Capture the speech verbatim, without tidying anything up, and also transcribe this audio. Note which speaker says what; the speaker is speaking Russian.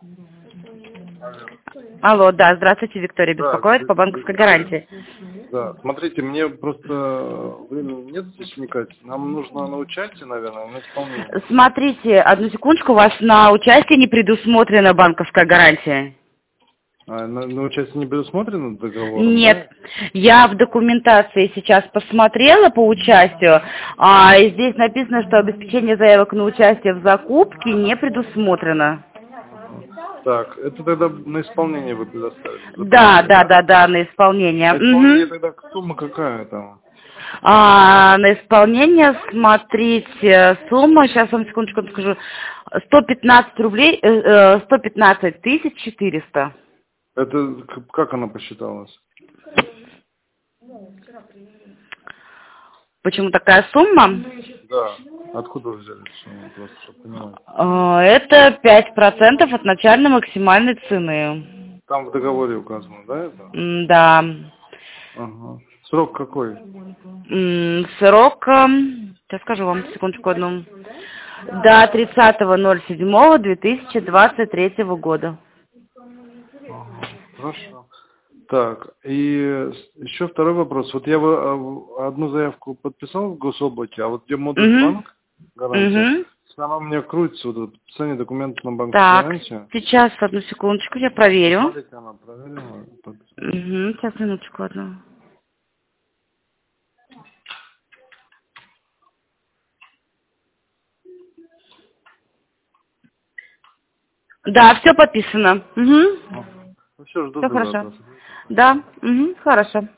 Speaker 1: Алло, да, здравствуйте, Виктория
Speaker 2: Да,
Speaker 1: беспокоит по банковской гарантии.
Speaker 2: Да, смотрите, мне просто времени нет здесь вникать. Нам нужно на участие, наверное, на исполнение.
Speaker 1: Смотрите, одну секундочку, у вас на участие не предусмотрена банковская гарантия.
Speaker 2: А, на, на участие не предусмотрено договором?
Speaker 1: Нет,
Speaker 2: Да?
Speaker 1: я в документации сейчас посмотрела по участию, а и здесь написано, что обеспечение заявок на участие в закупке не предусмотрено.
Speaker 2: Так, это тогда на исполнение вы предоставите?
Speaker 1: Да, да, да, да, на исполнение.
Speaker 2: На исполнение
Speaker 1: Мгм.
Speaker 2: тогда сумма какая там?
Speaker 1: А, на исполнение, смотрите, сумма, сейчас вам секундочку скажу, сто пятнадцать рублей, э, э, сто пятнадцать тысяч четыреста.
Speaker 2: Это к- как она посчиталась?
Speaker 1: Почему такая сумма?
Speaker 2: Да. Откуда вы взяли эту сумму, просто чтобы понимать?
Speaker 1: Э, Это пять процентов от начальной максимальной цены.
Speaker 2: Там в договоре указано, да, это?
Speaker 1: М, Да.
Speaker 2: Ага. Срок какой?
Speaker 1: М, Срок, эм, сейчас скажу вам, секундочку одну. До тридцатого ноль седьмого две тысячи двадцать третьего года.
Speaker 2: Ага. Хорошо. Так, и с- еще второй вопрос. Вот я вы- а, одну заявку подписал в гособлаке, а вот где модуль
Speaker 1: Угу.
Speaker 2: банк, гарантия,
Speaker 1: Угу.
Speaker 2: она у меня крутится, вот это подписание документов на банковскую
Speaker 1: Так,
Speaker 2: гарантию.
Speaker 1: сейчас одну секундочку, я проверю.
Speaker 2: Посмотрите, она проверила. подписала.
Speaker 1: Угу, сейчас минуточку одну. Да, все подписано. Угу.
Speaker 2: Ага. Ну все, жду
Speaker 1: Все
Speaker 2: до
Speaker 1: хорошо.
Speaker 2: завтра.
Speaker 1: Да, угу, хорошо.